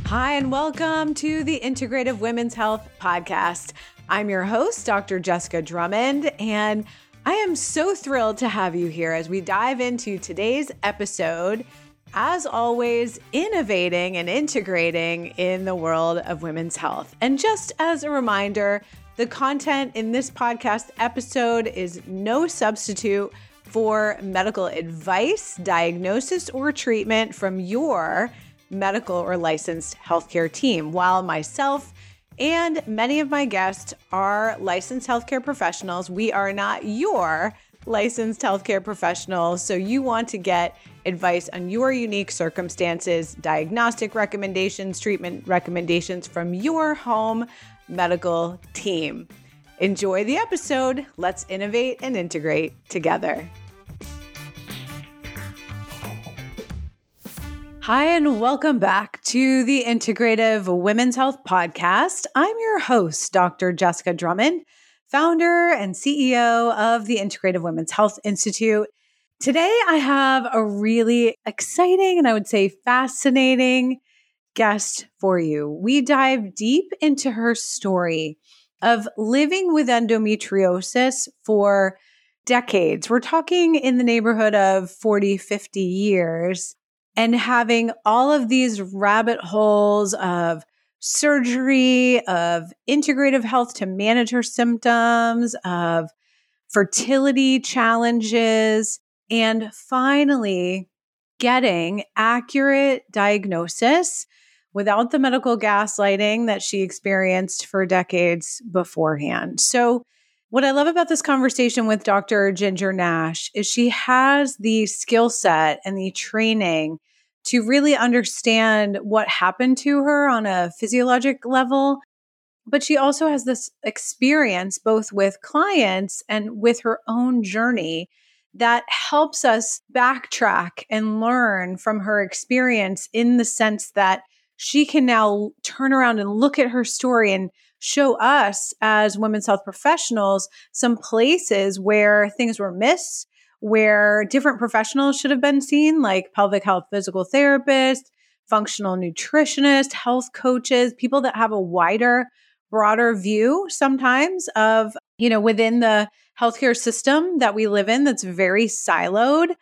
Hi, and welcome to the Integrative Women's Health Podcast. I'm your host, Dr. Jessica Drummond, and I am so thrilled to have you here as we dive into today's episode. As always, innovating and integrating in the world of women's health. And just as a reminder, the content in this podcast episode is no substitute for medical advice, diagnosis, or treatment from your medical or licensed healthcare team. While myself and many of my guests are licensed healthcare professionals, we are not your licensed healthcare professionals. So you want to get advice on your unique circumstances, diagnostic recommendations, treatment recommendations from your home medical team. Enjoy the episode. Let's innovate and integrate together. Hi, and welcome back to the Integrative Women's Health Podcast. I'm your host, Dr. Jessica Drummond, founder and CEO of the Integrative Women's Health Institute. Today, I have a really exciting and I would say fascinating guest for you. We dive deep into her story of living with endometriosis for decades. We're talking in the neighborhood of 40, 50 years. And having all of these rabbit holes of surgery, of integrative health to manage her symptoms, of fertility challenges, and finally getting accurate diagnosis without the medical gaslighting that she experienced for decades beforehand. So what I love about this conversation with Dr. Ginger Nash is she has the skill set and the training to really understand what happened to her on a physiologic level. But she also has this experience both with clients and with her own journey that helps us backtrack and learn from her experience in the sense that she can now turn around and look at her story and show us as women's health professionals some places where things were missed, where different professionals should have been seen, like pelvic health physical therapists, functional nutritionists, health coaches, people that have a wider, broader view sometimes of, within the healthcare system that we live in that's very siloed.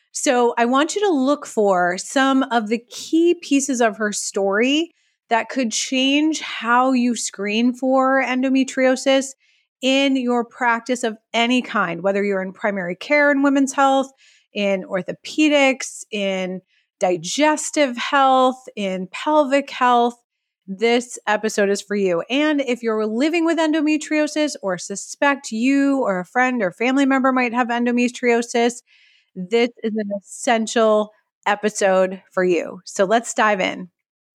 So I want you to look for some of the key pieces of her story that could change how you screen for endometriosis in your practice of any kind, whether you're in primary care in women's health, in orthopedics, in digestive health, in pelvic health. This episode is for you. And if you're living with endometriosis or suspect you or a friend or family member might have endometriosis, this is an essential episode for you. So let's dive in.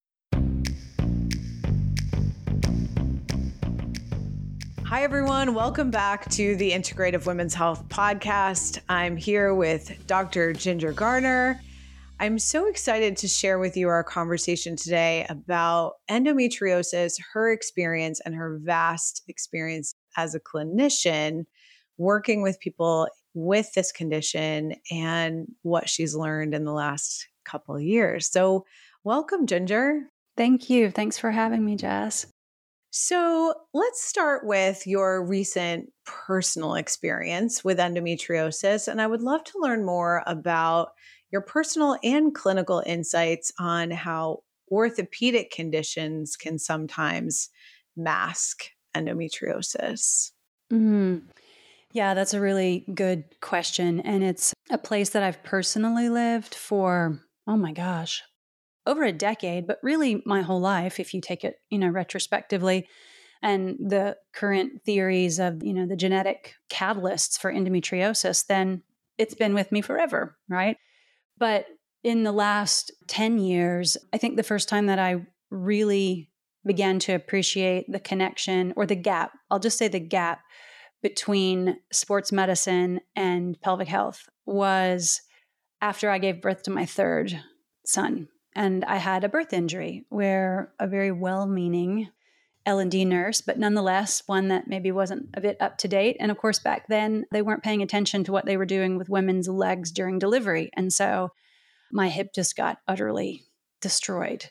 Hi, everyone. Welcome back to the Integrative Women's Health Podcast. I'm here with Dr. Ginger Garner. I'm so excited to share with you our conversation today about endometriosis, her experience, and her vast experience as a clinician working with people with this condition and what she's learned in the last couple of years. So welcome, Ginger. Thank you. Thanks for having me, Jess. So let's start with your recent personal experience with endometriosis. And I would love to learn more about your personal and clinical insights on how orthopedic conditions can sometimes mask endometriosis. Yeah, that's a really good question. And it's a place that I've personally lived for, oh my gosh, over a decade, but really my whole life, if you take it, retrospectively. And the current theories of, the genetic catalysts for endometriosis, then it's been with me forever, right? But in the last 10 years, I think the first time that I really began to appreciate the connection or the gap, I'll just say the gap between sports medicine and pelvic health was after I gave birth to my third son. And I had a birth injury where a very well-meaning L&D nurse, but nonetheless, one that maybe wasn't a bit up to date. And of course, back then, they weren't paying attention to what they were doing with women's legs during delivery. And so my hip just got utterly destroyed.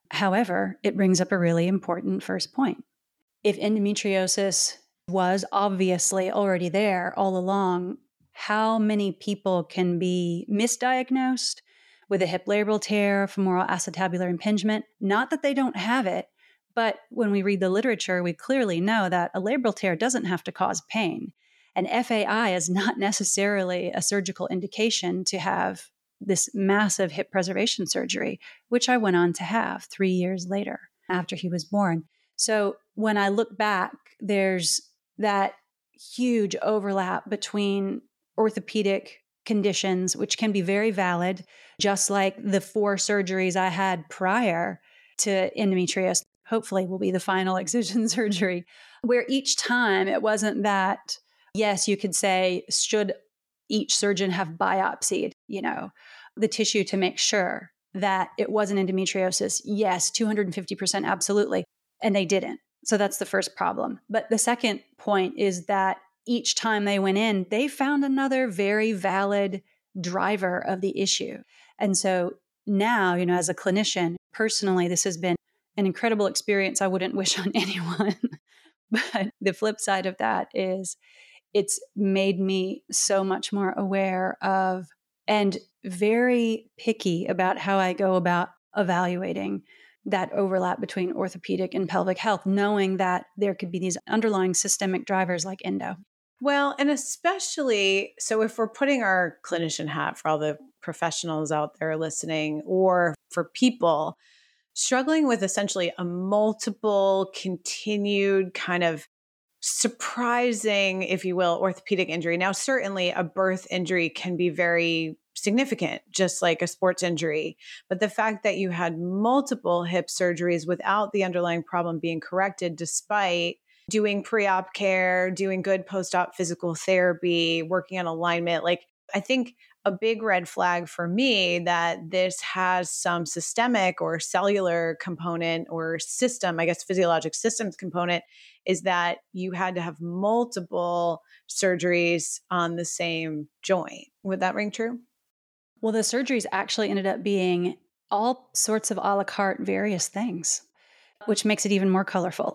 However, it brings up a really important first point. If endometriosis was obviously already there all along, how many people can be misdiagnosed with a hip labral tear, femoral acetabular impingement? Not that they don't have it, but when we read the literature, we clearly know that a labral tear doesn't have to cause pain. And FAI is not necessarily a surgical indication to have this massive hip preservation surgery, which I went on to have 3 years later after he was born. So when I look back, there's that huge overlap between orthopedic conditions, which can be very valid, just like the 4 surgeries I had prior to endometriosis, hopefully will be the final excision surgery, where each time it wasn't that, yes, you could say, should each surgeon have biopsied, the tissue to make sure that it wasn't endometriosis? Yes, 250%, absolutely. And they didn't. So that's the first problem. But the second point is that each time they went in, they found another very valid driver of the issue. And so now, as a clinician, personally, this has been an incredible experience I wouldn't wish on anyone. But the flip side of that is it's made me so much more aware of and very picky about how I go about evaluating that overlap between orthopedic and pelvic health, knowing that there could be these underlying systemic drivers like endo. Well, and especially, so if we're putting our clinician hat for all the professionals out there listening, or for people struggling with essentially a multiple continued kind of surprising, if you will, orthopedic injury. Now, certainly a birth injury can be very significant, just like a sports injury. But the fact that you had multiple hip surgeries without the underlying problem being corrected, despite doing pre-op care, doing good post-op physical therapy, working on alignment, I think a big red flag for me that this has some systemic or cellular component or system, I guess physiologic systems component, is that you had to have multiple surgeries on the same joint. Would that ring true? Well, the surgeries actually ended up being all sorts of a la carte various things, which makes it even more colorful.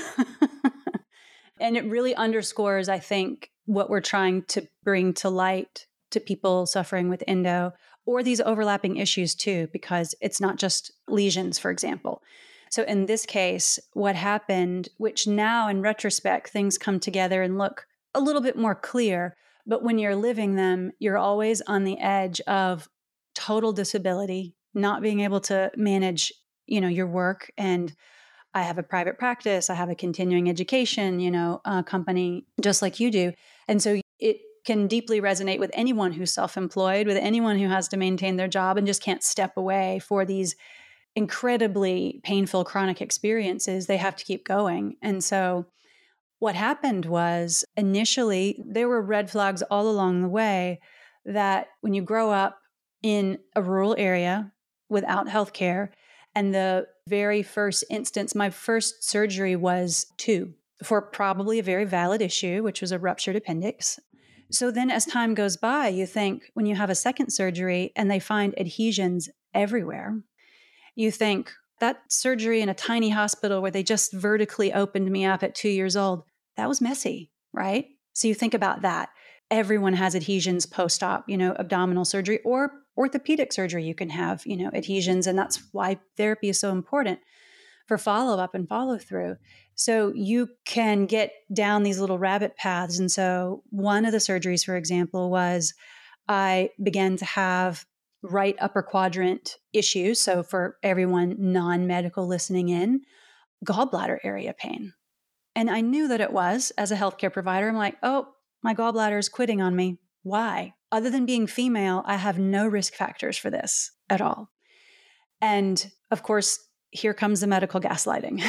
And it really underscores, I think, what we're trying to bring to light to people suffering with endo or these overlapping issues too, because it's not just lesions, for example. So in this case, what happened, which now in retrospect, things come together and look a little bit more clear, but when you're living them, you're always on the edge of total disability, not being able to manage, your work. And I have a private practice, I have a continuing education, company, just like you do. And so it can deeply resonate with anyone who's self-employed, with anyone who has to maintain their job and just can't step away for these incredibly painful chronic experiences. They have to keep going. And so what happened was initially there were red flags all along the way that when you grow up in a rural area without healthcare, and the very first instance, my first surgery was 2 for probably a very valid issue, which was a ruptured appendix. So then as time goes by, you think when you have a second surgery and they find adhesions everywhere, you think that surgery in a tiny hospital where they just vertically opened me up at 2 years old, that was messy, right? So you think about that. Everyone has adhesions post-op, abdominal surgery or orthopedic surgery. You can have, adhesions. And that's why therapy is so important for follow-up and follow-through. So you can get down these little rabbit paths. And so one of the surgeries, for example, was I began to have right upper quadrant issues. So for everyone non-medical listening in, gallbladder area pain. And I knew that it was, as a healthcare provider, I'm like, oh, my gallbladder is quitting on me. Why? Other than being female, I have no risk factors for this at all. And of course, here comes the medical gaslighting.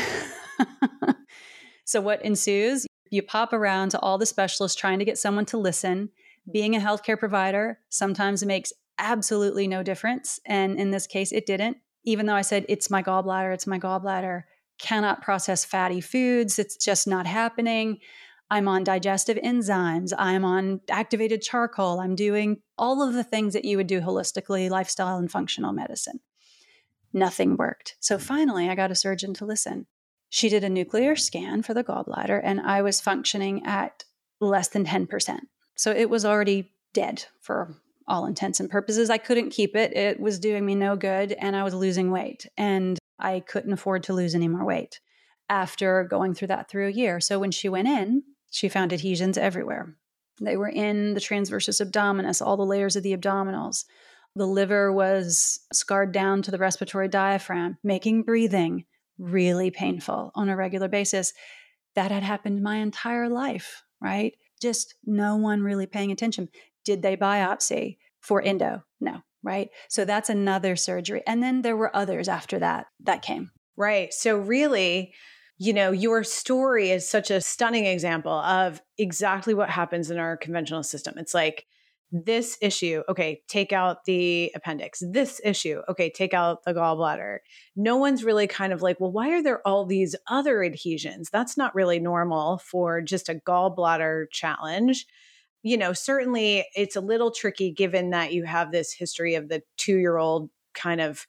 So what ensues? You pop around to all the specialists trying to get someone to listen. Being a healthcare provider sometimes makes absolutely no difference. And in this case, it didn't. Even though I said, it's my gallbladder, cannot process fatty foods. It's just not happening. I'm on digestive enzymes. I'm on activated charcoal. I'm doing all of the things that you would do holistically, lifestyle and functional medicine. Nothing worked. So finally, I got a surgeon to listen. She did a nuclear scan for the gallbladder, and I was functioning at less than 10%. So it was already dead for all intents and purposes. I couldn't keep it. It was doing me no good, and I was losing weight. And I couldn't afford to lose any more weight after going through that through a year. So when she went in, she found adhesions everywhere. They were in the transversus abdominis, all the layers of the abdominals. The liver was scarred down to the respiratory diaphragm, making breathing really painful on a regular basis. That had happened my entire life, right? Just no one really paying attention. Did they biopsy for endo? No, right? So that's another surgery. And then there were others after that came. Right. So really, your story is such a stunning example of exactly what happens in our conventional system. It's like this issue, okay, take out the appendix. This issue, okay, take out the gallbladder. No one's really kind of like, well, why are there all these other adhesions? That's not really normal for just a gallbladder challenge. Certainly it's a little tricky given that you have this history of the 2-year-old kind of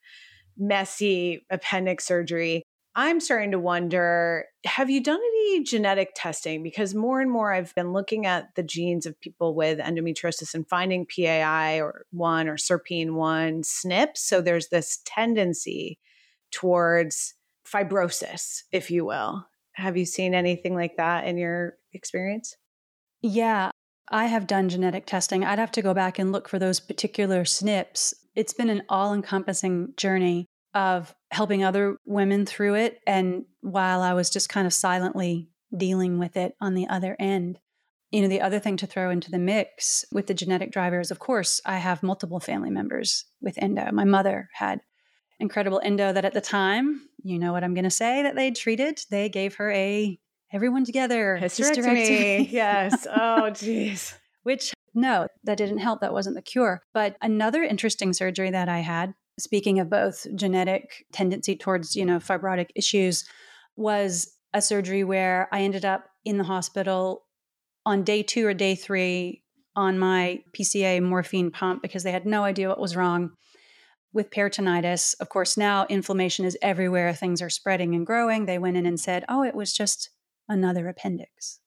messy appendix surgery. I'm starting to wonder, have you done any genetic testing? Because more and more I've been looking at the genes of people with endometriosis and finding PAI or SERPINE1 SNPs. So there's this tendency towards fibrosis, if you will. Have you seen anything like that in your experience? Yeah, I have done genetic testing. I'd have to go back and look for those particular SNPs. It's been an all-encompassing journey of helping other women through it. And while I was just kind of silently dealing with it on the other end, the other thing to throw into the mix with the genetic drivers, of course, I have multiple family members with endo. My mother had incredible endo that at the time, you know what I'm going to say, that they treated. They gave her everyone together hysterectomy. Yes. Oh, geez. Which, no, that didn't help. That wasn't the cure. But another interesting surgery that I had, speaking of both genetic tendency towards, fibrotic issues, was a surgery where I ended up in the hospital on day 2 or day 3 on my PCA morphine pump because they had no idea what was wrong with peritonitis. Of course, now inflammation is everywhere. Things are spreading and growing. They went in and said, oh, it was just another appendix.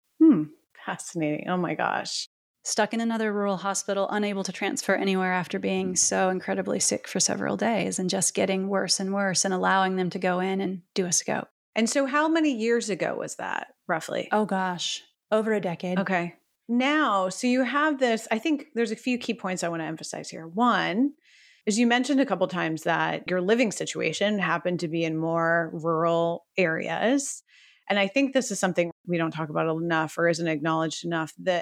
Fascinating. Oh my gosh. Stuck in another rural hospital, unable to transfer anywhere after being so incredibly sick for several days and just getting worse and worse and allowing them to go in and do a scope. And so how many years ago was that, roughly? Oh gosh, over a decade. Okay. Now, so you have this, I think there's a few key points I want to emphasize here. One is you mentioned a couple times that your living situation happened to be in more rural areas. And I think this is something we don't talk about enough or isn't acknowledged enough, the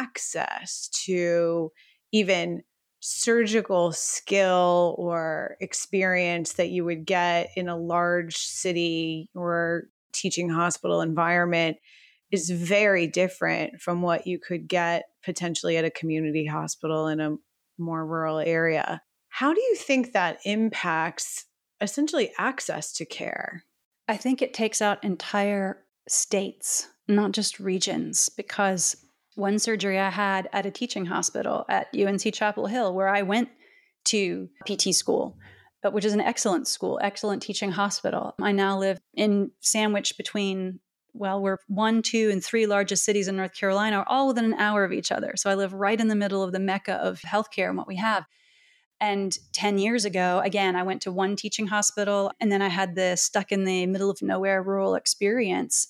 access to even surgical skill or experience that you would get in a large city or teaching hospital environment is very different from what you could get potentially at a community hospital in a more rural area. How do you think that impacts essentially access to care? I think it takes out entire states, not just regions, because one surgery I had at a teaching hospital at UNC Chapel Hill, where I went to PT school, which is an excellent school, excellent teaching hospital. I now live sandwiched between, we're 1, 2, and 3 largest cities in North Carolina are all within an hour of each other. So I live right in the middle of the mecca of healthcare and what we have. And 10 years ago, again, I went to one teaching hospital, and then I had the stuck in the middle of nowhere rural experience.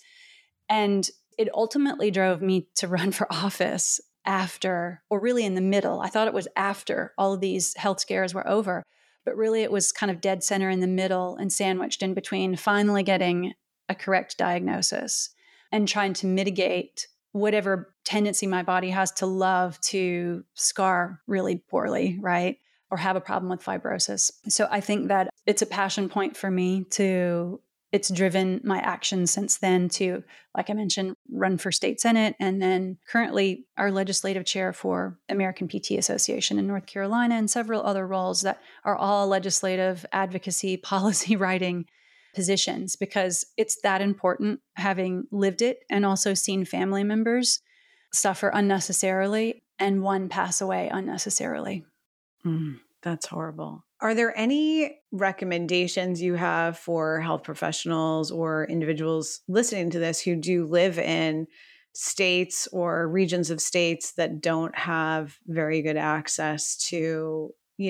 And it ultimately drove me to run for office after, or really in the middle. I thought it was after all of these health scares were over, but really it was kind of dead center in the middle and sandwiched in between finally getting a correct diagnosis and trying to mitigate whatever tendency my body has to love to scar really poorly, right? Or have a problem with fibrosis. So I think that it's a passion point for me it's driven my actions since then to, like I mentioned, run for state senate, and then currently our legislative chair for American PT Association in North Carolina, and several other roles that are all legislative advocacy, policy writing positions, because it's that important, having lived it and also seen family members suffer unnecessarily and one pass away unnecessarily. That's horrible. Are there any recommendations you have for health professionals or individuals listening to this who do live in states or regions of states that don't have very good access to,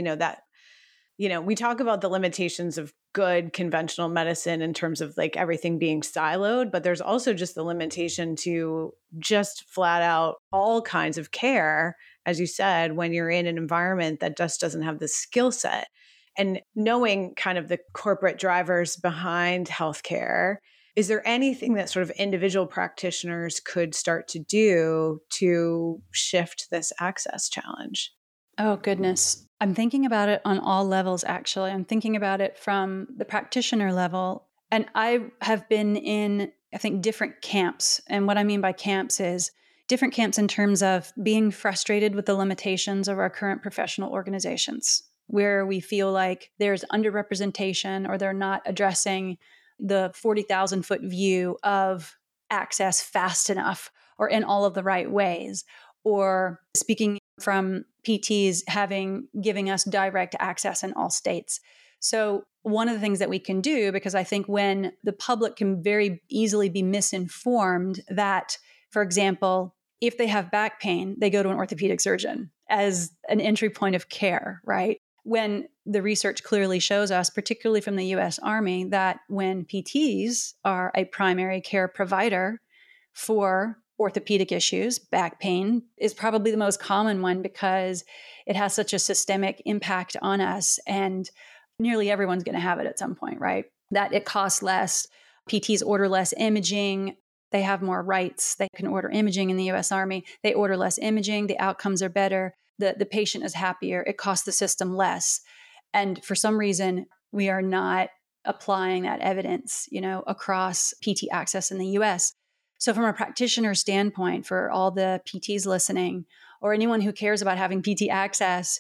we talk about the limitations of good conventional medicine in terms of like everything being siloed, but there's also just the limitation to just flat out all kinds of care, as you said, when you're in an environment that just doesn't have the skill set. And knowing kind of the corporate drivers behind healthcare, is there anything that sort of individual practitioners could start to do to shift this access challenge? Oh, goodness. I'm thinking about it on all levels, actually. I'm thinking about it from the practitioner level. And I have been in, I think, different camps. And what I mean by camps is different camps in terms of being frustrated with the limitations of our current professional organizations, where we feel like there's underrepresentation or they're not addressing the 40,000 foot view of access fast enough or in all of the right ways, or speaking from PTs giving us direct access in all states. So one of the things that we can do, because I think when the public can very easily be misinformed that, for example, if they have back pain, they go to an orthopedic surgeon as an entry point of care, right? When the research clearly shows us, particularly from the US Army, that when PTs are a primary care provider for orthopedic issues, back pain is probably the most common one because it has such a systemic impact on us, and nearly everyone's going to have it at some point, right? That it costs less, PTs order less imaging, they have more rights, they can order imaging in the US Army, they order less imaging, the outcomes are better, the patient is happier, it costs the system less. And for some reason, we are not applying that evidence, across PT access in the US. So from a practitioner standpoint, for all the PTs listening, or anyone who cares about having PT access,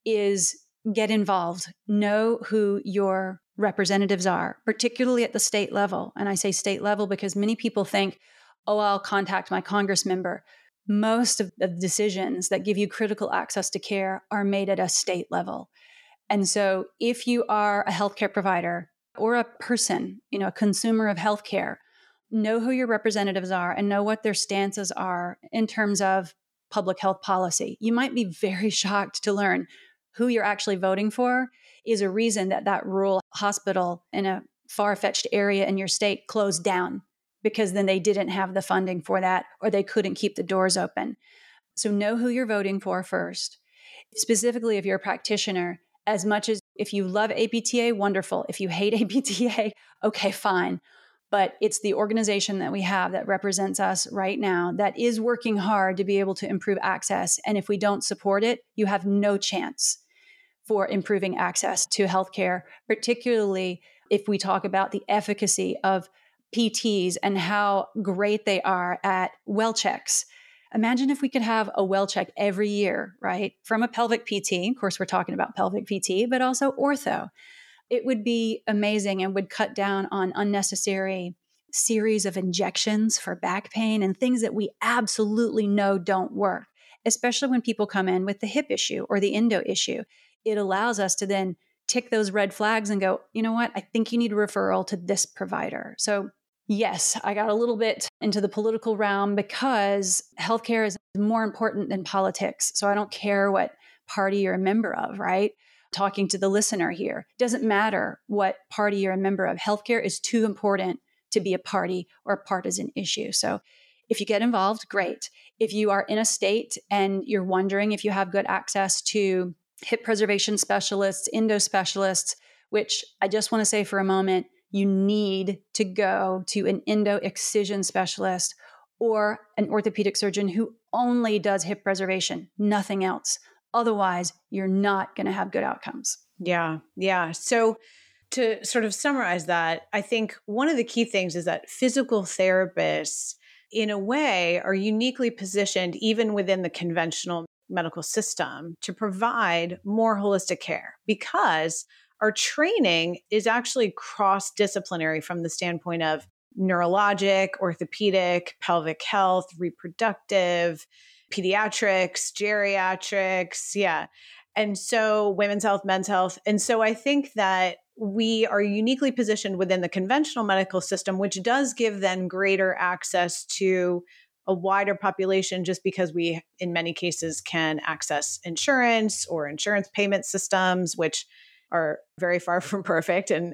is get involved. Know who your representatives are, particularly at the state level. And I say state level because many people think, oh, I'll contact my Congress member. Most of the decisions that give you critical access to care are made at a state level. And so if you are a healthcare provider or a person, a consumer of healthcare, know who your representatives are and know what their stances are in terms of public health policy. You might be very shocked to learn who you're actually voting for is a reason that rural hospital in a far-fetched area in your state closed down, because then they didn't have the funding for that or they couldn't keep the doors open. So know who you're voting for first. Specifically, if you're a practitioner, as much as if you love APTA, wonderful. If you hate APTA, okay, fine. But it's the organization that we have that represents us right now that is working hard to be able to improve access. And if we don't support it, you have no chance for improving access to healthcare, particularly if we talk about the efficacy of PTs and how great they are at well checks. Imagine if we could have a well check every year, right? From a pelvic PT. Of course, we're talking about pelvic PT, but also ortho. It would be amazing and would cut down on unnecessary series of injections for back pain and things that we absolutely know don't work, especially when people come in with the hip issue or the endo issue. It allows us to then tick those red flags and go, you know what? I think you need a referral to this provider. So yes, I got a little bit into the political realm because healthcare is more important than politics. So I don't care what party you're a member of, right? Talking to the listener here. Doesn't matter what party you're a member of. Healthcare is too important to be a party or a partisan issue. So if you get involved, great. If you are in a state and you're wondering if you have good access to hip preservation specialists, endo specialists, which I just want to say for a moment, you need to go to an endo excision specialist or an orthopedic surgeon who only does hip preservation, nothing else. Otherwise, you're not going to have good outcomes. Yeah. Yeah. So to sort of summarize that, I think one of the key things is that physical therapists, in a way, are uniquely positioned even within the conventional medical system to provide more holistic care because our training is actually cross-disciplinary from the standpoint of neurologic, orthopedic, pelvic health, reproductive, pediatrics, geriatrics. Yeah. And so women's health, men's health. And so I think that we are uniquely positioned within the conventional medical system, which does give then greater access to a wider population just because we, in many cases, can access insurance or insurance payment systems, which are very far from perfect and,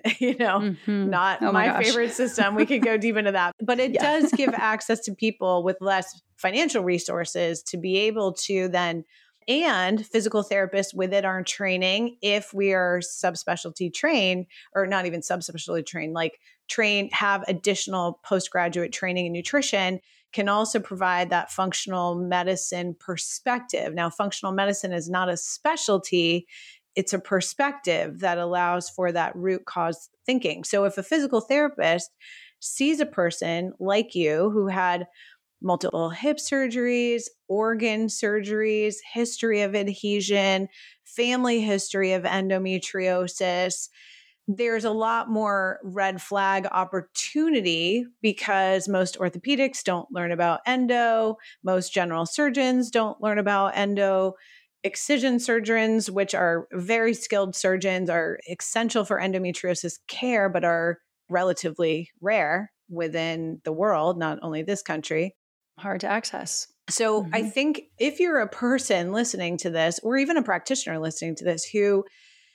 not my favorite system. We could go deep into that, but it does give access to people with less financial resources to be able to then, and physical therapists within our training, if we are subspecialty trained, or not even subspecialty trained, like have additional postgraduate training in nutrition, can also provide that functional medicine perspective. Now, functional medicine is not a specialty. It's a perspective that allows for that root cause thinking. So if a physical therapist sees a person like you who had multiple hip surgeries, organ surgeries, history of adhesion, family history of endometriosis, there's a lot more red flag opportunity because most orthopedics don't learn about endo. Most general surgeons don't learn about endo. Excision surgeons, which are very skilled surgeons, are essential for endometriosis care, but are relatively rare within the world, not only this country. Hard to access. So I think if you're a person listening to this, or even a practitioner listening to this, who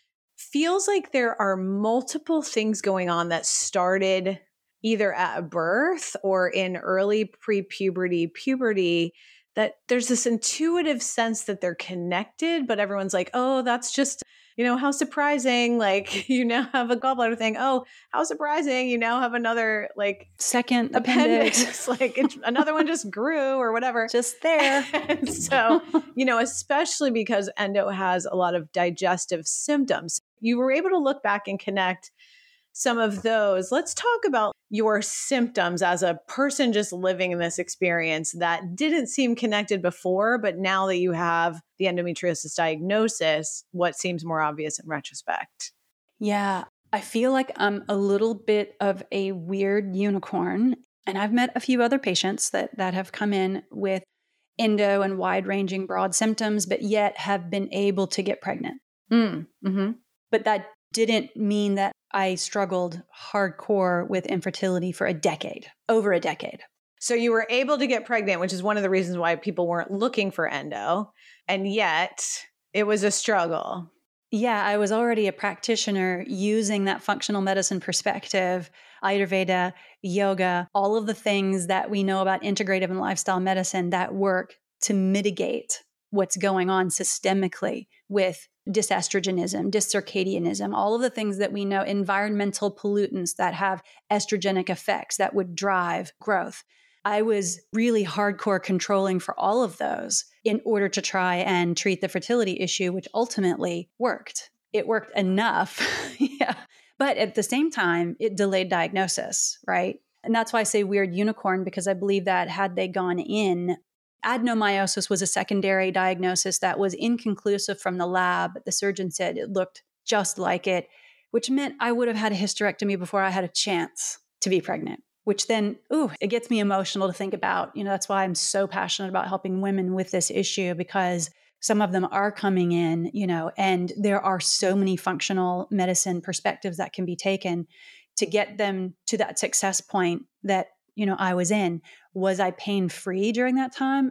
feels like there are multiple things going on that started either at birth or in early pre-puberty, puberty, that there's this intuitive sense that they're connected, but everyone's like, oh, that's just, how surprising. Like, you now have a gallbladder thing. Oh, how surprising. You now have another second appendix. Like another one just grew or whatever. Just there. And so, especially because endo has a lot of digestive symptoms, you were able to look back and connect some of those. Let's talk about your symptoms as a person just living in this experience that didn't seem connected before, but now that you have the endometriosis diagnosis, what seems more obvious in retrospect? Yeah, I feel like I'm a little bit of a weird unicorn. And I've met a few other patients that have come in with endo and wide-ranging broad symptoms, but yet have been able to get pregnant. Mm-hmm. But that didn't mean that I struggled hardcore with infertility for over a decade. So you were able to get pregnant, which is one of the reasons why people weren't looking for endo. And yet it was a struggle. Yeah, I was already a practitioner using that functional medicine perspective, Ayurveda, yoga, all of the things that we know about integrative and lifestyle medicine that work to mitigate what's going on systemically with dysestrogenism, dyscircadianism, all of the things that we know, environmental pollutants that have estrogenic effects that would drive growth. I was really hardcore controlling for all of those in order to try and treat the fertility issue, which ultimately worked. It worked enough. Yeah. But at the same time, it delayed diagnosis, right? And that's why I say weird unicorn, because I believe that had they gone in, adenomyosis was a secondary diagnosis that was inconclusive from the lab. The surgeon said it looked just like it, which meant I would have had a hysterectomy before I had a chance to be pregnant, which then, it gets me emotional to think about. That's why I'm so passionate about helping women with this issue, because some of them are coming in, and there are so many functional medicine perspectives that can be taken to get them to that success point that I was in. Was I pain-free during that time?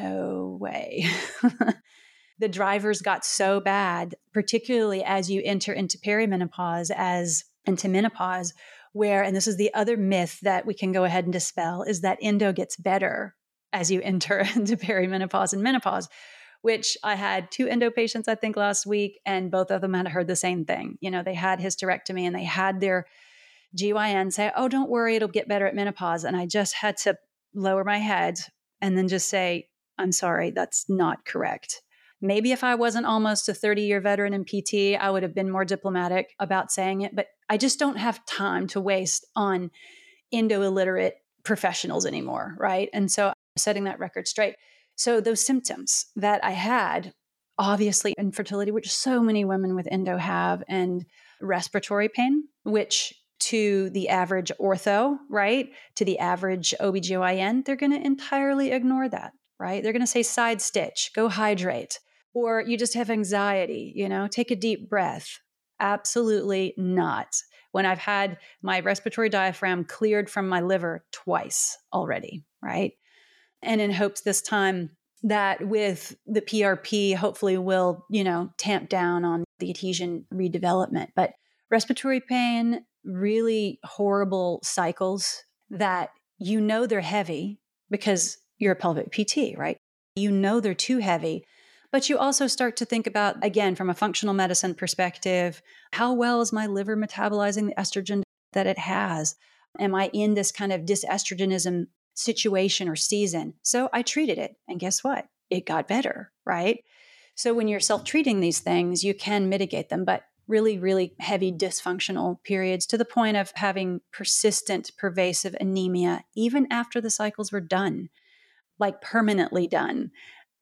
No way. The drivers got so bad, particularly as you enter into perimenopause into menopause, where, and this is the other myth that we can go ahead and dispel, is that endo gets better as you enter into perimenopause and menopause, which I had 2 endo patients, I think, last week, and both of them had heard the same thing. They had hysterectomy and they had their GYN say, oh, don't worry, it'll get better at menopause. And I just had to lower my head and then just say, I'm sorry, that's not correct. Maybe if I wasn't almost a 30-year veteran in PT, I would have been more diplomatic about saying it, but I just don't have time to waste on endo-illiterate professionals anymore, right? And so I'm setting that record straight. So those symptoms that I had, obviously infertility, which so many women with endo have, and respiratory pain, which to the average ortho, right? To the average OBGYN, they're going to entirely ignore that, right? They're going to say side stitch, go hydrate. Or you just have anxiety, take a deep breath. Absolutely not. When I've had my respiratory diaphragm cleared from my liver twice already, right? And in hopes this time that with the PRP, hopefully will, tamp down on the adhesion redevelopment. But respiratory pain, really horrible cycles that they're heavy because you're a pelvic PT, right? They're too heavy. But you also start to think about, again, from a functional medicine perspective, how well is my liver metabolizing the estrogen that it has? Am I in this kind of dysestrogenism situation or season? So I treated it. And guess what? It got better, right? So when you're self-treating these things, you can mitigate them, but really, really heavy dysfunctional periods to the point of having persistent, pervasive anemia, even after the cycles were done, like permanently done,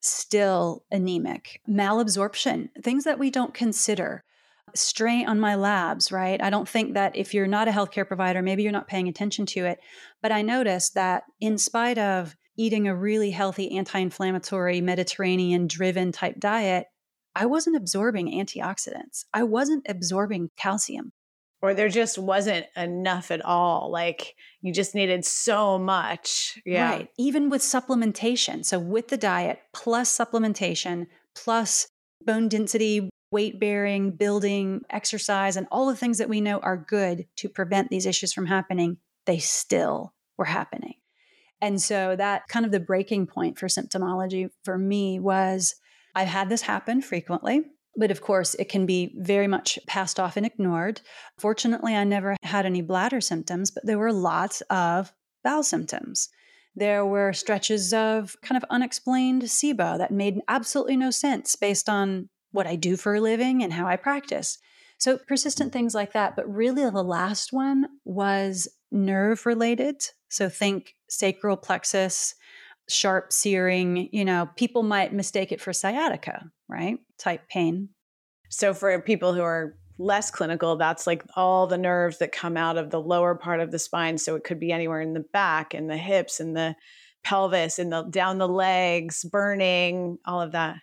still anemic, malabsorption, things that we don't consider. Strain on my labs, right? I don't think that if you're not a healthcare provider, maybe you're not paying attention to it. But I noticed that in spite of eating a really healthy, anti-inflammatory, Mediterranean-driven type diet, I wasn't absorbing antioxidants. I wasn't absorbing calcium. Or there just wasn't enough at all. Like you just needed so much. Yeah. Right. Even with supplementation. So with the diet plus supplementation plus bone density, weight bearing, building, exercise, and all the things that we know are good to prevent these issues from happening, they still were happening. And so that kind of the breaking point for symptomology for me was I've had this happen frequently. But of course, it can be very much passed off and ignored. Fortunately, I never had any bladder symptoms, but there were lots of bowel symptoms. There were stretches of kind of unexplained SIBO that made absolutely no sense based on what I do for a living and how I practice. So persistent things like that. But really, the last one was nerve related. So think sacral plexus, sharp searing, people might mistake it for sciatica, right? Type pain. So for people who are less clinical, that's like all the nerves that come out of the lower part of the spine. So it could be anywhere in the back, in the hips, in the pelvis, down the legs, burning, all of that.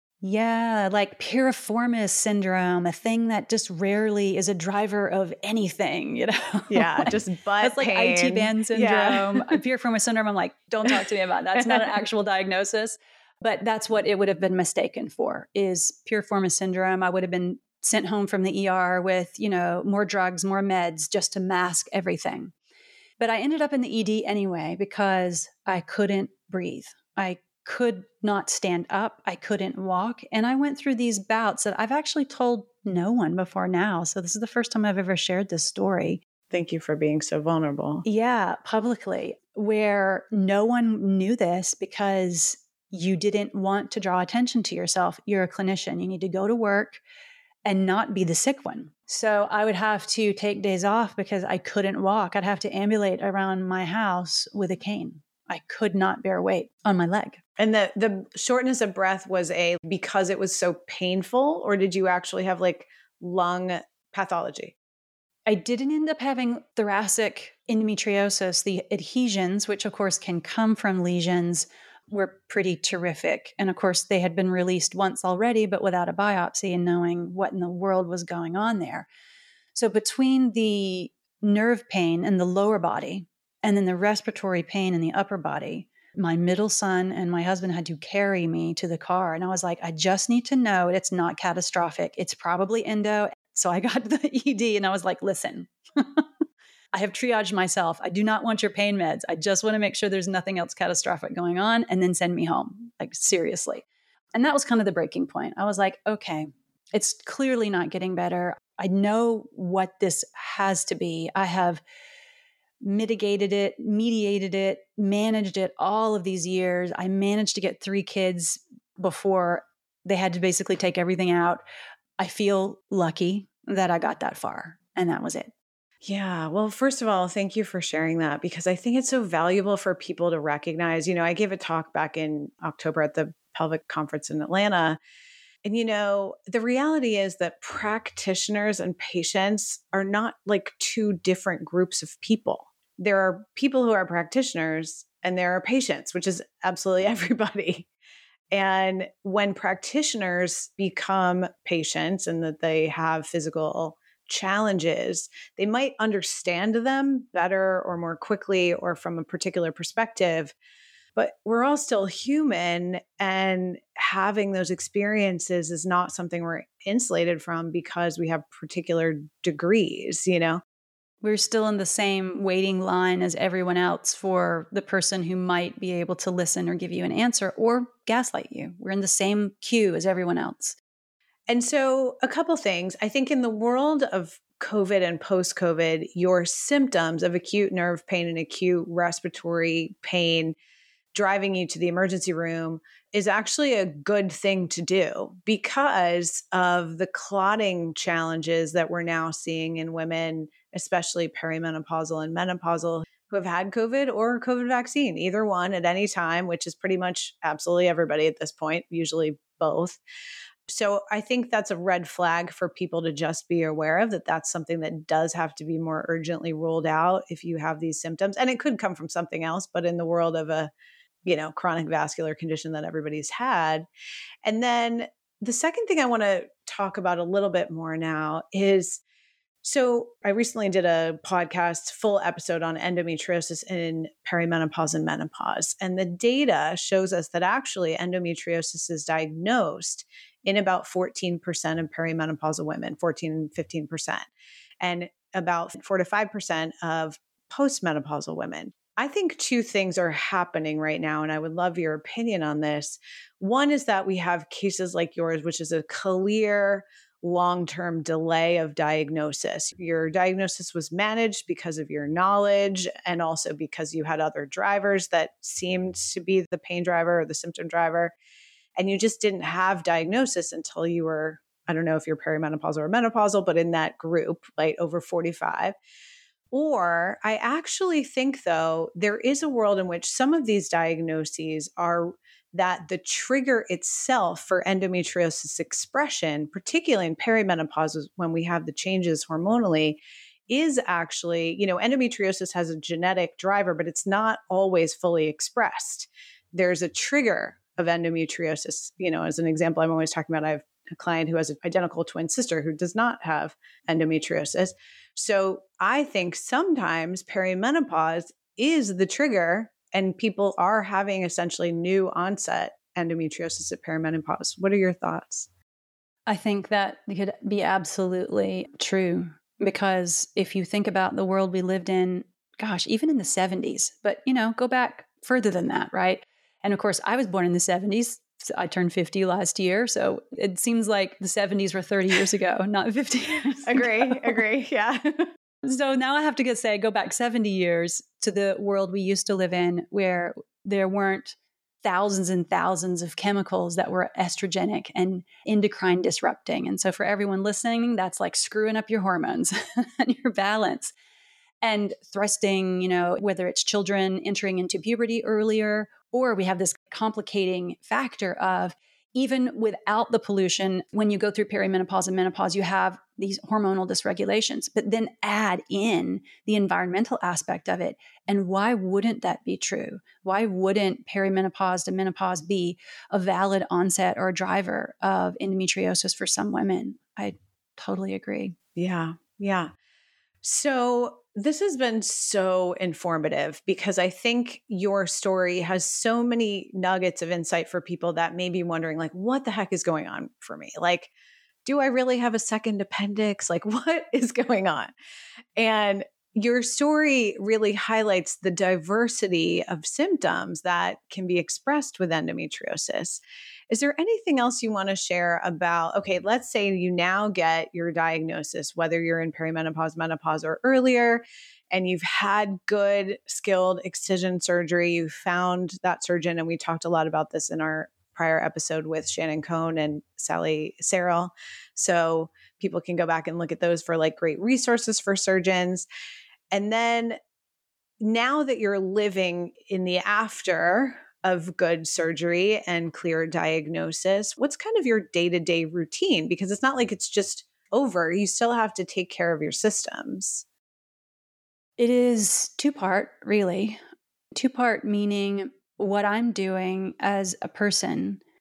Yeah, like piriformis syndrome, a thing that just rarely is a driver of anything, Yeah, just butt That's like pain. IT band syndrome. Piriformis syndrome, I'm like, don't talk to me about that. That's not an actual diagnosis. But that's what it would have been mistaken for, is piriformis syndrome. I would have been sent home from the ER with, more drugs, more meds, just to mask everything. But I ended up in the ED anyway because I couldn't breathe. I could not stand up. I couldn't walk. And I went through these bouts that I've actually told no one before now. So this is the first time I've ever shared this story. Thank you for being so vulnerable. Yeah, publicly, where no one knew this because you didn't want to draw attention to yourself. You're a clinician. You need to go to work and not be the sick one. So I would have to take days off because I couldn't walk. I'd have to ambulate around my house with a cane. I could not bear weight on my leg. And the shortness of breath was because it was so painful, or did you actually have like lung pathology? I didn't end up having thoracic endometriosis. The adhesions, which of course can come from lesions, were pretty terrific. And of course, they had been released once already, but without a biopsy and knowing what in the world was going on there. So between the nerve pain in the lower body and then the respiratory pain in the upper body, my middle son and my husband had to carry me to the car. And I was like, I just need to know it's not catastrophic. It's probably endo. So I got the ED and I was like, listen, I have triaged myself. I do not want your pain meds. I just want to make sure there's nothing else catastrophic going on and then send me home. Like, seriously. And that was kind of the breaking point. I was like, okay, it's clearly not getting better. I know what this has to be. I have mitigated it, mediated it, managed it all of these years. I managed to get 3 kids before they had to basically take everything out. I feel lucky that I got that far, and that was it. Yeah. Well, first of all, thank you for sharing that, because I think it's so valuable for people to recognize. I gave a talk back in October at the Pelvic Conference in Atlanta. And, the reality is that practitioners and patients are not like 2 different groups of people. There are people who are practitioners and there are patients, which is absolutely everybody. And when practitioners become patients and that they have physical challenges, they might understand them better or more quickly or from a particular perspective. But we're all still human, and having those experiences is not something we're insulated from because we have particular degrees, you know? We're still in the same waiting line as everyone else for the person who might be able to listen or give you an answer or gaslight you. We're in the same queue as everyone else. And so, a couple things. I think in the world of COVID and post COVID, your symptoms of acute nerve pain and acute respiratory pain driving you to the emergency room is actually a good thing to do because of the clotting challenges that we're now seeing in women, especially perimenopausal and menopausal, who have had COVID or COVID vaccine, either one at any time, which is pretty much absolutely everybody at this point, usually both. So I think that's a red flag for people to just be aware of, that that's something that does have to be more urgently ruled out if you have these symptoms. And it could come from something else, but in the world of a chronic vascular condition that everybody's had. And then the second thing I want to talk about a little bit more now is, so I recently did a podcast, full episode on endometriosis in perimenopause and menopause. And the data shows us that actually endometriosis is diagnosed in about 14% of perimenopausal women, 14, 15%, and about 4 to 5% of postmenopausal women. I think two things are happening right now, and I would love your opinion on this. One is that we have cases like yours, which is a clear long-term delay of diagnosis. Your diagnosis was managed because of your knowledge and also because you had other drivers that seemed to be the pain driver or the symptom driver. And you just didn't have diagnosis until you were, I don't know if you're perimenopausal or menopausal, but in that group, like over 45. Or I actually think, though, there is a world in which some of these diagnoses are that the trigger itself for endometriosis expression, particularly in perimenopause, when we have the changes hormonally, is actually, endometriosis has a genetic driver, but it's not always fully expressed. There's a trigger of endometriosis. As an example, I'm always talking about, I have a client who has an identical twin sister who does not have endometriosis. So I think sometimes perimenopause is the trigger and people are having essentially new onset endometriosis at perimenopause. What are your thoughts? I think that could be absolutely true, because if you think about the world we lived in, gosh, even in the 70s, but go back further than that, right? And of course, I was born in the 70s. So I turned 50 last year. So it seems like the 70s were 30 years ago, not 50 years Agree. Yeah. So now I have to go back 70 years to the world we used to live in, where there weren't thousands and thousands of chemicals that were estrogenic and endocrine disrupting. And so for everyone listening, that's like screwing up your hormones and your balance. And thrusting, whether it's children entering into puberty earlier, or we have this complicating factor of, even without the pollution, when you go through perimenopause and menopause, you have these hormonal dysregulations, but then add in the environmental aspect of it. And why wouldn't that be true? Why wouldn't perimenopause to menopause be a valid onset or a driver of endometriosis for some women? I totally agree. Yeah. So this has been so informative because I think your story has so many nuggets of insight for people that may be wondering, like, what the heck is going on for me? Like, do I really have a second appendix? Like, what is going on? And your story really highlights the diversity of symptoms that can be expressed with endometriosis. Is there anything else you want to share about, okay, let's say you now get your diagnosis, whether you're in perimenopause, menopause, or earlier, and you've had good, skilled excision surgery, you found that surgeon, and we talked a lot about this in our prior episode with Shannon Cohn and Sally Serrell. So people can go back and look at those for like great resources for surgeons. And then now that you're living in the after of good surgery and clear diagnosis, what's kind of your day-to-day routine? Because it's not like it's just over. You still have to take care of your systems. It is two-part, really. Two-part meaning what I'm doing as a person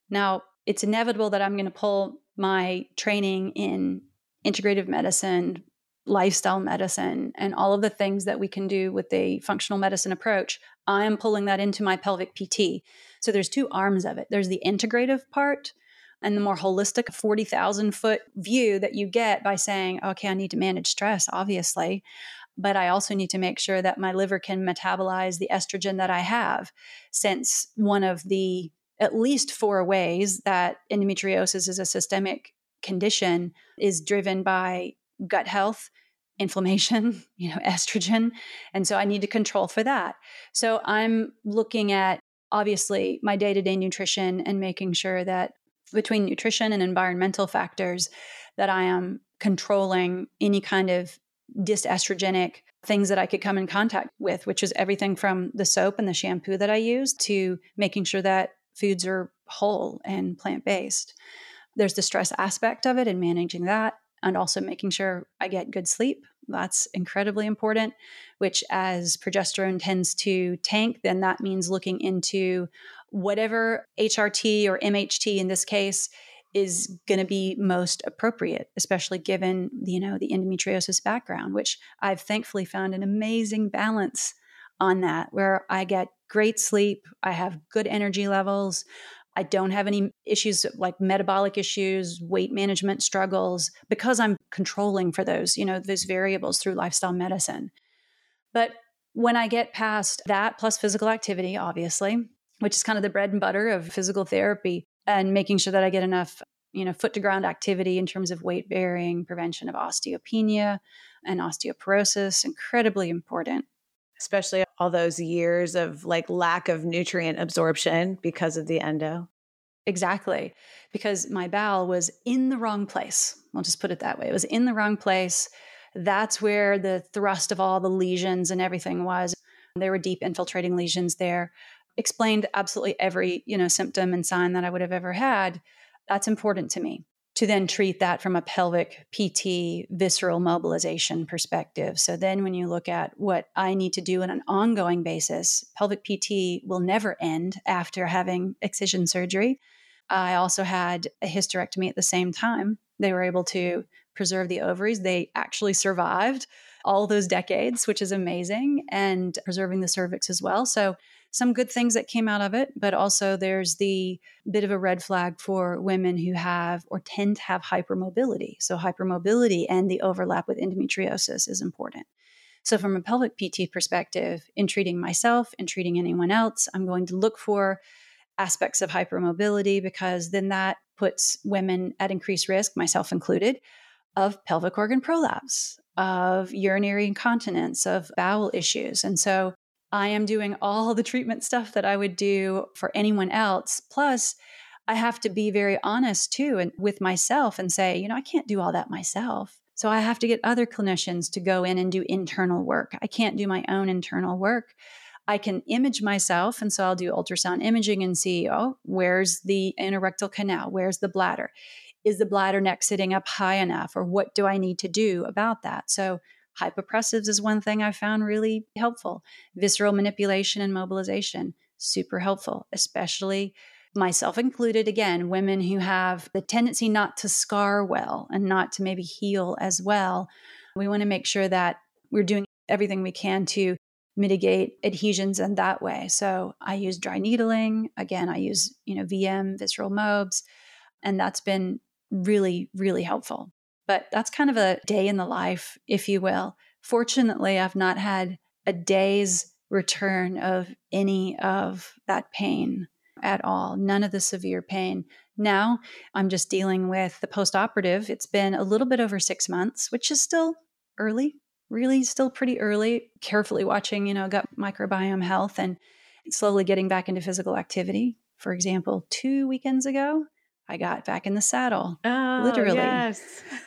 Now, it's inevitable that I'm going to pull my training in integrative medicine, lifestyle medicine, and all of the things that we can do with the functional medicine approach. I am pulling that into my pelvic PT. So there's two arms of it. There's the integrative part and the more holistic 40,000 foot view that you get by saying, okay, I need to manage stress, obviously, but I also need to make sure that my liver can metabolize the estrogen that I have, since one of the at least 4 ways that endometriosis is a systemic condition is driven by gut health, inflammation, estrogen. And so I need to control for that. So I'm looking at obviously my day-to-day nutrition and making sure that between nutrition and environmental factors that I am controlling any kind of dysestrogenic things that I could come in contact with, which is everything from the soap and the shampoo that I use to making sure that foods are whole and plant-based. There's the stress aspect of it and managing that, and also making sure I get good sleep. That's incredibly important, which as progesterone tends to tank, then that means looking into whatever HRT or MHT in this case is going to be most appropriate, especially given, the endometriosis background, which I've thankfully found an amazing balance on that, where I get great sleep, I have good energy levels, I don't have any issues like metabolic issues, weight management struggles, because I'm controlling for those variables through lifestyle medicine. But when I get past that, plus physical activity, obviously, which is kind of the bread and butter of physical therapy, and making sure that I get enough, foot to ground activity in terms of weight bearing, prevention of osteopenia and osteoporosis, incredibly important. Especially all those years of lack of nutrient absorption because of the endo. Exactly. Because my bowel was in the wrong place. I'll just put it that way. It was in the wrong place. That's where the thrust of all the lesions and everything was. There were deep infiltrating lesions there. Explained absolutely every, symptom and sign that I would have ever had. That's important to me to then treat that from a pelvic PT visceral mobilization perspective. So then when you look at what I need to do on an ongoing basis, pelvic PT will never end after having excision surgery. I also had a hysterectomy at the same time. They were able to preserve the ovaries. They actually survived all those decades, which is amazing, and preserving the cervix as well. So some good things that came out of it, but also there's the bit of a red flag for women who have or tend to have hypermobility. So hypermobility and the overlap with endometriosis is important. So from a pelvic PT perspective, in treating myself and treating anyone else, I'm going to look for aspects of hypermobility, because then that puts women at increased risk, myself included, of pelvic organ prolapse, of urinary incontinence, of bowel issues. And so I am doing all the treatment stuff that I would do for anyone else. Plus, I have to be very honest too, and with myself and say, I can't do all that myself. So I have to get other clinicians to go in and do internal work. I can't do my own internal work. I can image myself. And so I'll do ultrasound imaging and see, where's the anorectal canal? Where's the bladder? Is the bladder neck sitting up high enough? Or what do I need to do about that? So hypopressives is one thing I found really helpful. Visceral manipulation and mobilization, super helpful, especially myself included. Again, women who have the tendency not to scar well and not to maybe heal as well. We want to make sure that we're doing everything we can to mitigate adhesions in that way. So I use dry needling. Again, I use, VM, visceral mobs, and that's been really, really helpful. But that's kind of a day in the life, if you will. Fortunately, I've not had a day's return of any of that pain at all, none of the severe pain. Now I'm just dealing with the postoperative. It's been a little bit over 6 months, which is still early, really still pretty early, carefully watching, gut microbiome health and slowly getting back into physical activity. For example, 2 weekends ago, I got back in the saddle, literally. Yes.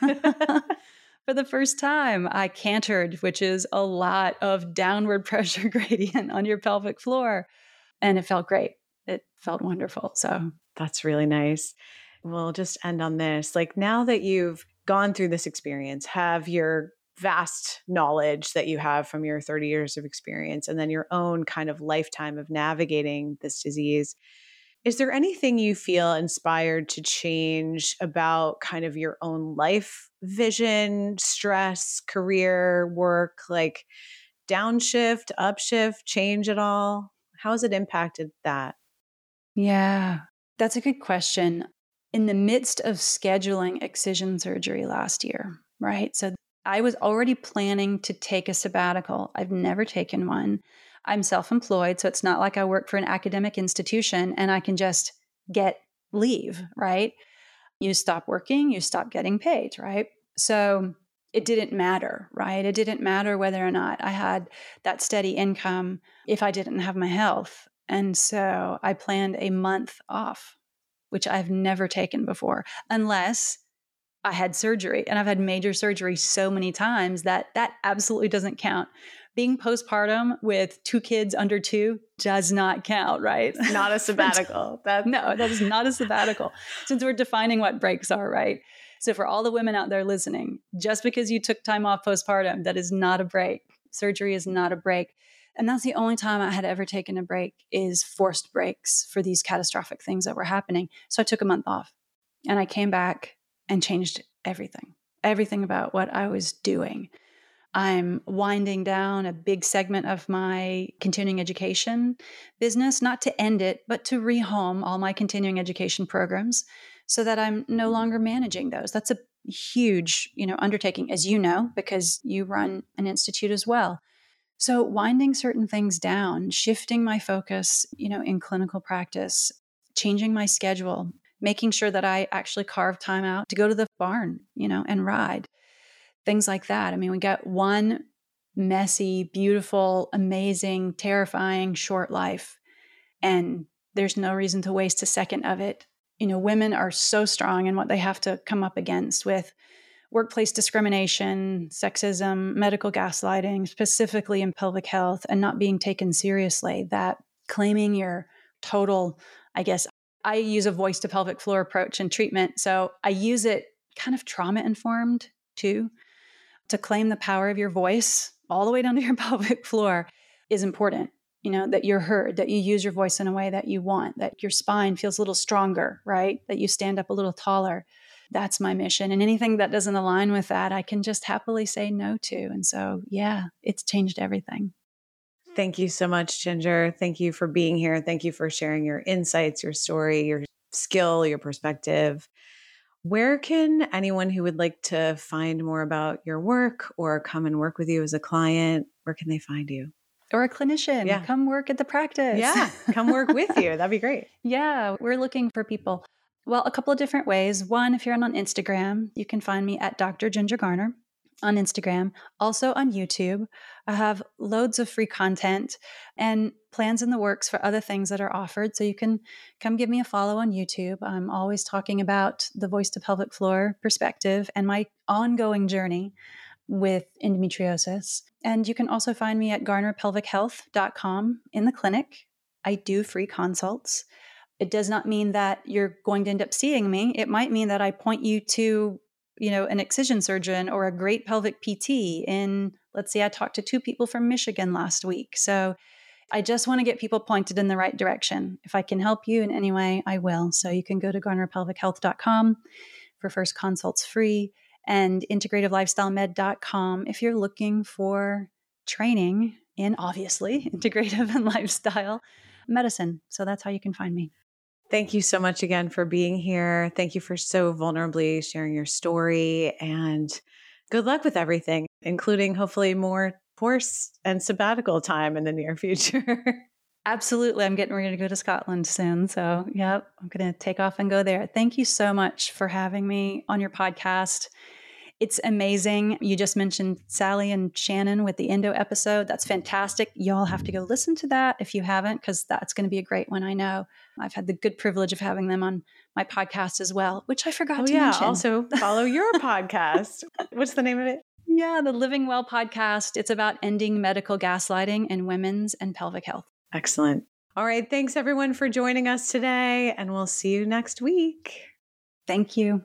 For the first time, I cantered, which is a lot of downward pressure gradient on your pelvic floor. And it felt great. It felt wonderful. So that's really nice. We'll just end on this. Now that you've gone through this experience, have your vast knowledge that you have from your 30 years of experience, and then your own kind of lifetime of navigating this disease, Is there anything you feel inspired to change about kind of your own life vision, stress, career, work, like downshift, upshift, change at all? How has it impacted that? Yeah, that's a good question. In the midst of scheduling excision surgery last year, right? So I was already planning to take a sabbatical. I've never taken one. I'm self-employed, so it's not like I work for an academic institution and I can just get leave, right? You stop working, you stop getting paid, right? So it didn't matter, right? It didn't matter whether or not I had that steady income if I didn't have my health. And so I planned a month off, which I've never taken before, unless I had surgery. And I've had major surgery so many times that that absolutely doesn't count. Being postpartum with 2 kids under 2 does not count, right? Not a sabbatical. No, that is not a sabbatical, since we're defining what breaks are, right? So for all the women out there listening, just because you took time off postpartum, that is not a break. Surgery is not a break. And that's the only time I had ever taken a break, is forced breaks for these catastrophic things that were happening. So I took a month off and I came back and changed everything about what I was doing. I'm winding down a big segment of my continuing education business, not to end it, but to rehome all my continuing education programs so that I'm no longer managing those. That's a huge, undertaking, as you know, because you run an institute as well. So winding certain things down, shifting my focus, in clinical practice, changing my schedule, making sure that I actually carve time out to go to the barn, and ride. Things like that. I mean, we got one messy, beautiful, amazing, terrifying, short life, and there's no reason to waste a second of it. Women are so strong in what they have to come up against with workplace discrimination, sexism, medical gaslighting, specifically in pelvic health, and not being taken seriously, that claiming your total, I use a voice to pelvic floor approach in treatment. So I use it kind of trauma informed too. To claim the power of your voice all the way down to your pelvic floor is important. That you're heard, that you use your voice in a way that you want, that your spine feels a little stronger, right? That you stand up a little taller. That's my mission. And anything that doesn't align with that, I can just happily say no to. And so, yeah, it's changed everything. Thank you so much, Ginger. Thank you for being here. Thank you for sharing your insights, your story, your skill, your perspective. Where can anyone who would like to find more about your work or come and work with you as a client, where can they find you? Or a clinician, Yeah. Come work at the practice. Yeah, come work with you. That'd be great. Yeah, we're looking for people. Well, a couple of different ways. One, if you're on Instagram, you can find me at Dr. Ginger Garner on Instagram, also on YouTube. I have loads of free content and plans in the works for other things that are offered. So you can come give me a follow on YouTube. I'm always talking about the voice to pelvic floor perspective and my ongoing journey with endometriosis. And you can also find me at GarnerPelvicHealth.com in the clinic. I do free consults. It does not mean that you're going to end up seeing me. It might mean that I point you to an excision surgeon or a great pelvic PT let's say I talked to 2 people from Michigan last week. So I just want to get people pointed in the right direction. If I can help you in any way, I will. So you can go to GarnerPelvicHealth.com for first consults free, and integrativlifestylemed.com if you're looking for training in, obviously, integrative and lifestyle medicine. So that's how you can find me. Thank you so much again for being here. Thank you for so vulnerably sharing your story, and good luck with everything, including hopefully more horse and sabbatical time in the near future. Absolutely. I'm getting ready to go to Scotland soon. So, yep, I'm going to take off and go there. Thank you so much for having me on your podcast. It's amazing. You just mentioned Sally and Shannon with the endo episode. That's fantastic. Y'all have to go listen to that if you haven't, because that's going to be a great one. I know I've had the good privilege of having them on my podcast as well, which I forgot to mention. Also follow your podcast. What's the name of it? Yeah, the Living Well podcast. It's about ending medical gaslighting in women's and pelvic health. Excellent. All right. Thanks everyone for joining us today, and we'll see you next week. Thank you.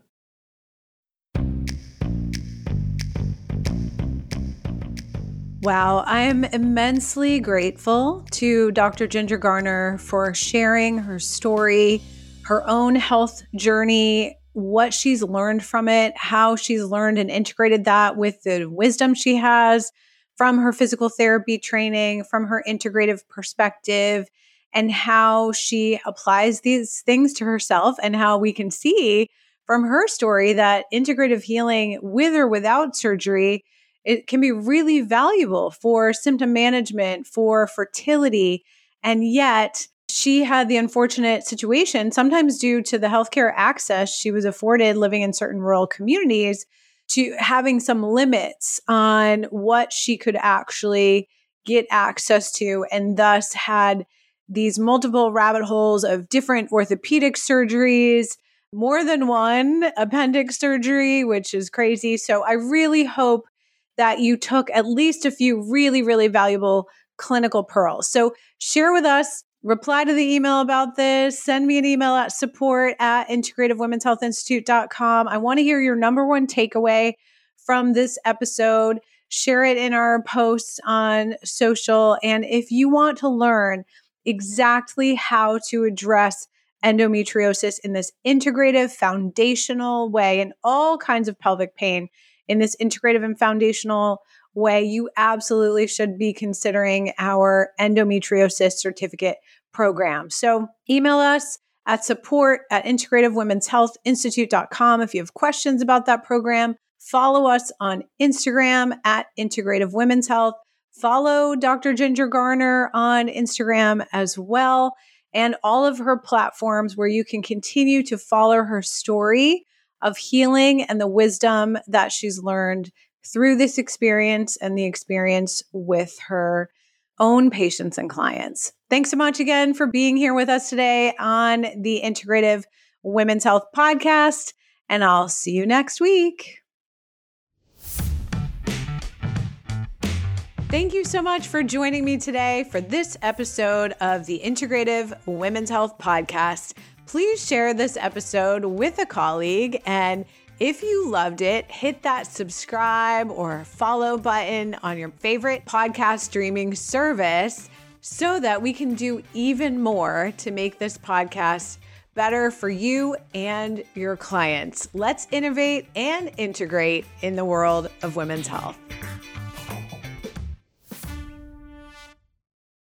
Wow, I'm immensely grateful to Dr. Ginger Garner for sharing her story, her own health journey, what she's learned from it, how she's learned and integrated that with the wisdom she has from her physical therapy training, from her integrative perspective, and how she applies these things to herself, and how we can see from her story that integrative healing with or without surgery, it can be really valuable for symptom management, for fertility. And yet she had the unfortunate situation, sometimes due to the healthcare access she was afforded living in certain rural communities, to having some limits on what she could actually get access to, and thus had these multiple rabbit holes of different orthopedic surgeries, more than one appendix surgery, which is crazy. So I really hope that you took at least a few really, really valuable clinical pearls. So share with us, reply to the email about this, send me an email at support@integrativewomenshealthinstitute.com. I want to hear your number one takeaway from this episode. Share it in our posts on social. And if you want to learn exactly how to address endometriosis in this integrative, foundational way, and all kinds of pelvic pain in this integrative and foundational way, you absolutely should be considering our endometriosis certificate program. So email us at support@integrativewomenshealthinstitute.com if you have questions about that program. Follow us on Instagram at Integrative Women's Health. Follow Dr. Ginger Garner on Instagram as well, and all of her platforms where you can continue to follow her story of healing and the wisdom that she's learned through this experience and the experience with her own patients and clients. Thanks so much again for being here with us today on the Integrative Women's Health Podcast, and I'll see you next week. Thank you so much for joining me today for this episode of the Integrative Women's Health Podcast. Please share this episode with a colleague, and if you loved it, hit that subscribe or follow button on your favorite podcast streaming service so that we can do even more to make this podcast better for you and your clients. Let's innovate and integrate in the world of women's health.